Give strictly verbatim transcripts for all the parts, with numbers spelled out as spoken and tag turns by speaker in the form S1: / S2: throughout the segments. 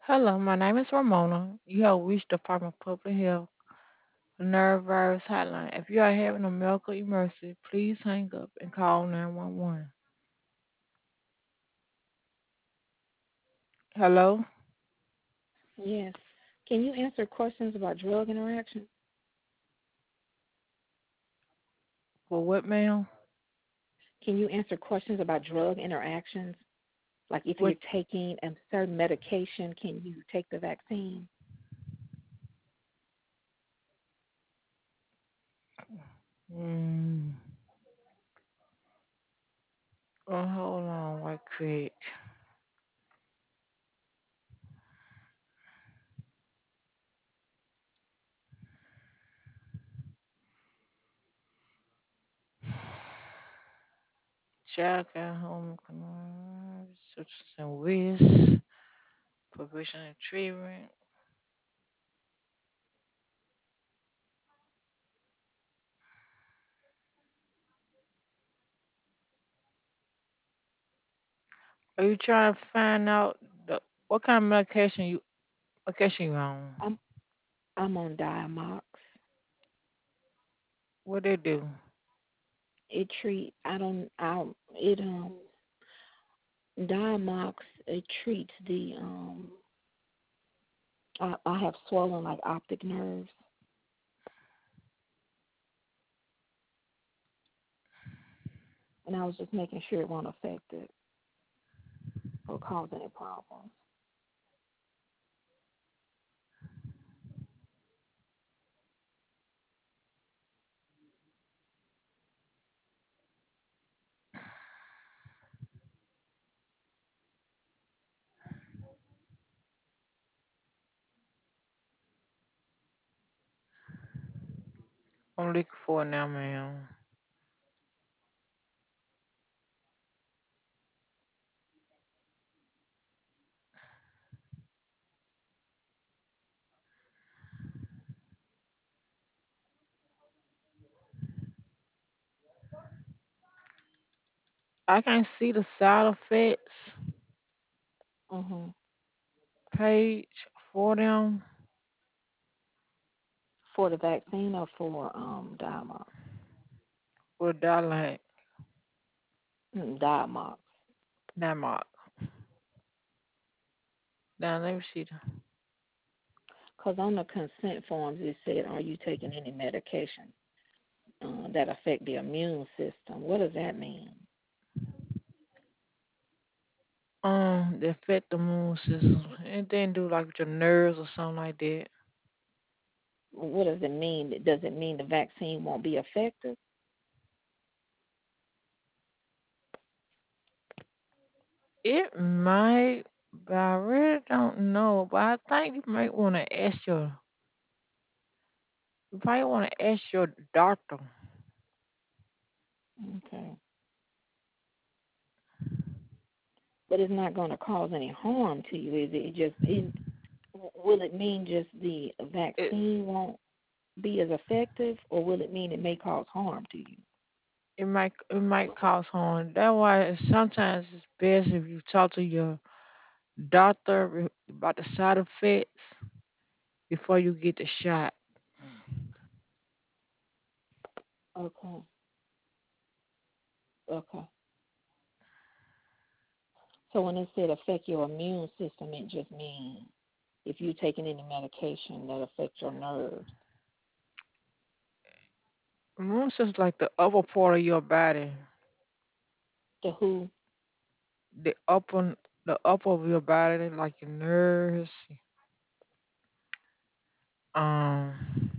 S1: Hello, my name is Ramona. You have reached the Department of Public Health Nerve Virus Hotline. If you are having a medical emergency, please hang up and call nine one one. Hello?
S2: Yes. Can you answer questions about drug interactions?
S1: For what, ma'am?
S2: Can you answer questions about drug interactions? Like if
S1: What?
S2: you're taking a certain medication, can you take the vaccine?
S1: Mm, oh, hold on right quick. Check at home, such and risk, prevention and treatment. Are you trying to find out the, what kind of medication you medication you on?
S2: I'm I'm on Diamox.
S1: What they do?
S2: It treat I don't I it um Diamox it treats the um I, I have swollen like optic nerves, and I was just making sure it won't affect it or cause any problems.
S1: I'm looking for it now, ma'am. I can see the side effects
S2: Mhm.
S1: page for them
S2: For the vaccine or for um Diamox?
S1: with Dialect
S2: Mm, Diamox.
S1: Denmark. Now let me see. The,
S2: Because on the consent forms it said, "Are you taking any medication uh, that affect the immune system?" What does that mean?
S1: um, the affect the immune system. Anything to do like with your nerves or something like that.
S2: What does it mean? Does it mean the vaccine won't be effective?
S1: It might, but I really don't know. But I think you might want to ask your, you probably want to ask your doctor.
S2: Okay, but it's not going to cause any harm to you, is it? It just it, will it mean just the
S1: It
S2: vaccine won't be as effective, or will it mean it may cause harm to you?
S1: it might it might cause harm. That's why it's- sometimes it's best if you talk to your doctor re- about the side effects before you get the shot.
S2: Okay, okay. So when it said affect your immune system, it just means if you're taking any medication that affects your nerves.
S1: Immune system like the upper part of your body,
S2: The who?
S1: the upper the upper of your body, like your nerves. Um,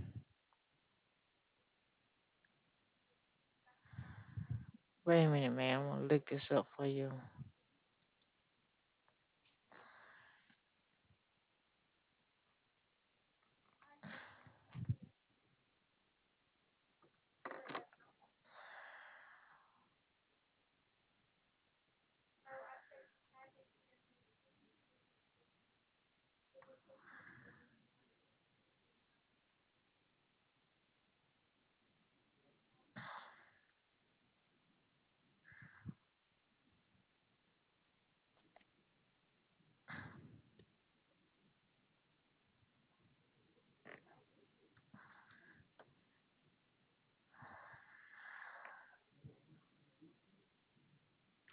S1: wait a minute, man. I'm gonna look this up for you.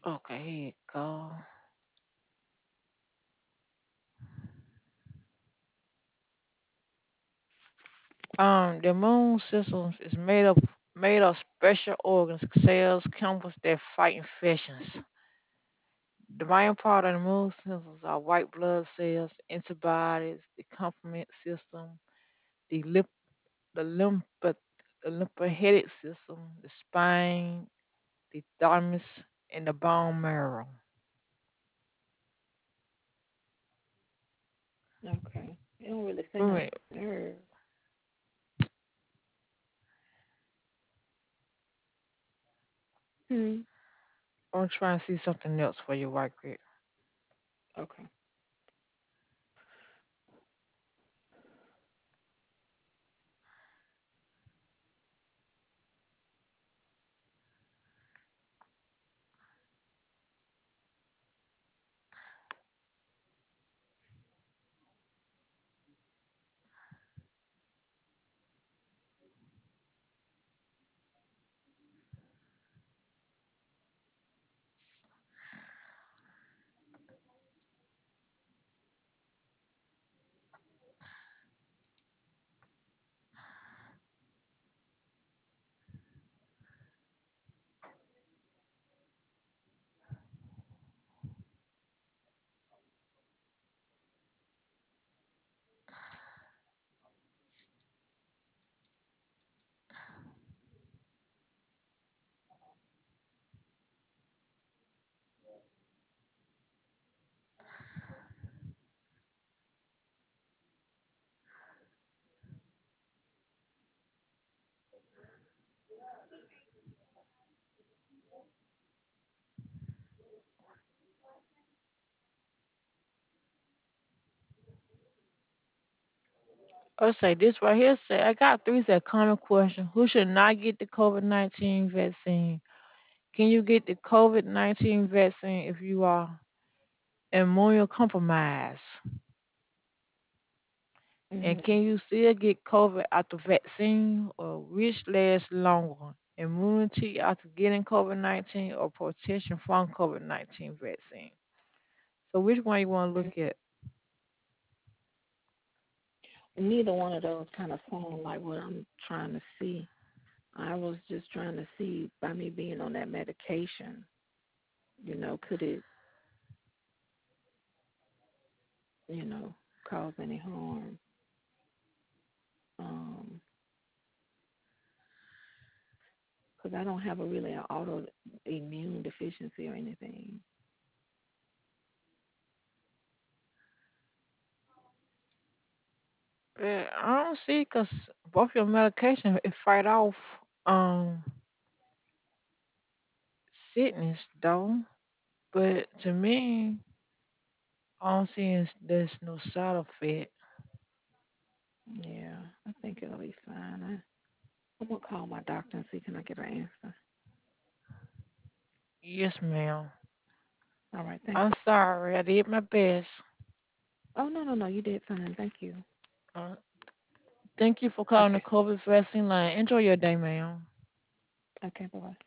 S1: Okay, here you go. Um, the immune system is made up made of special organs, cells, chemicals that fight infections. The main part of the immune systems are white blood cells, antibodies, the complement system, the lip, the lymph, the lymphatic system, the spine, the thymus, and the bone marrow.
S2: Okay. You don't really say
S1: Wait a
S2: no
S1: minute,
S2: nerve. Hmm.
S1: I'm trying to see something else for you right quick.
S2: Okay.
S1: I'll say this right here. Say I got three. Say common question: who should not get the COVID nineteen vaccine? Can you get the COVID nineteen vaccine if you are immunocompromised? And
S2: Mhm.
S1: can you still get COVID after vaccine, or which lasts longer? Immunity after getting COVID nineteen or protection from COVID nineteen vaccine? So which one you want to
S2: Mhm.
S1: look at?
S2: Neither one of those kind of sound like what I'm trying to see. I was just trying to see by me being on that medication, you know, could it, you know, cause any harm? Um, because I don't have a really an autoimmune deficiency or anything.
S1: Eh, I don't see because both your medication it fight off um sickness though. But to me, I don't see is- there's no side effect.
S2: Yeah, I think it'll be fine. I, I'm gonna call my doctor and see can I get an answer.
S1: Yes, ma'am.
S2: All right, thank
S1: I'm
S2: you.
S1: sorry. I did my best.
S2: Oh no no no, you did fine. Thank you.
S1: Uh, thank you for calling the
S2: Okay
S1: COVID vaccine line. Enjoy your day, ma'am.
S2: okay, bye bye.